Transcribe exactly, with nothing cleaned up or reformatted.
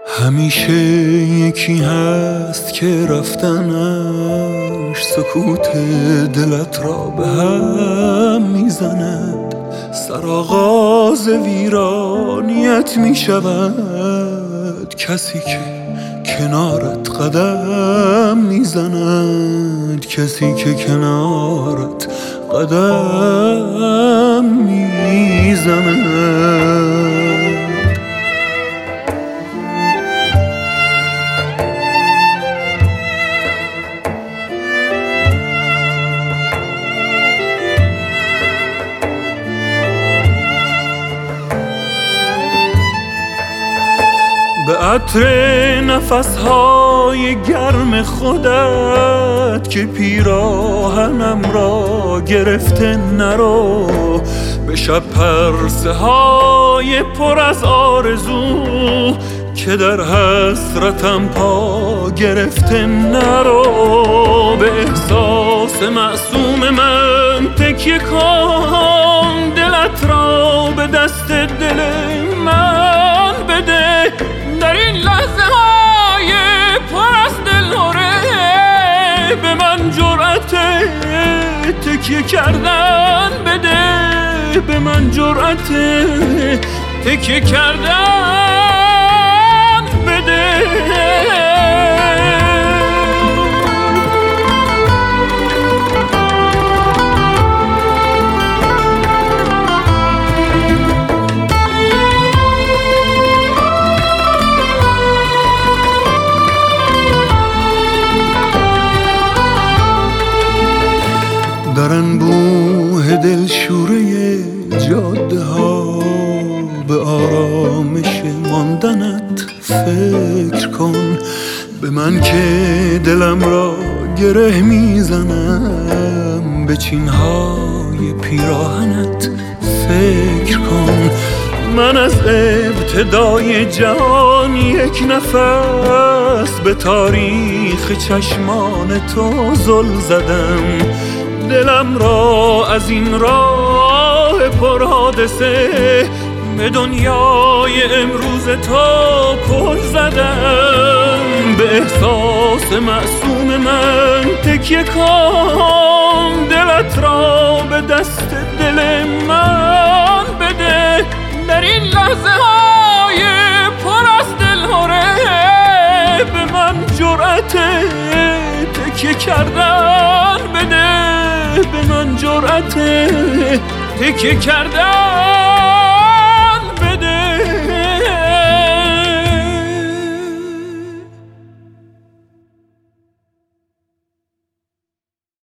همیشه یکی هست که رفتنش سکوت دلت را به هم میزند، سرآغاز ویرانیت میشود کسی که کنارت قدم میزند، کسی که کنارت قدم میزند. به عطر نفسهای گرم خودت که پیراهنم را گرفته نرو، به شب پرسه های پر از آرزو که در حسرتم پا گرفته نرو. به احساس معصوم من تکیه کن، دلت را به دست دل من بده، در این لحظه های پر از دلهره به من جرأت تکیه کردن بده، به من جرأت تکیه کردن بده. در انبوه دلشوره جاده ها به آرامش ماندنت فکر کن، به من که دلم را گره میزنم به چینهای پیراهنت فکر کن. من از ابتدای جهان یک نفس به تاریخ چشمان تو زل زدم، دلم را از این راه پر حادثه به دنیای امروز تو پل زدم. به احساس معصوم من تکیه کن، دلت را به دست دل من بده، در این لحظه های پر از دلهره به من جرأت تکیه کردن بده، به من جرأت تکیه کردن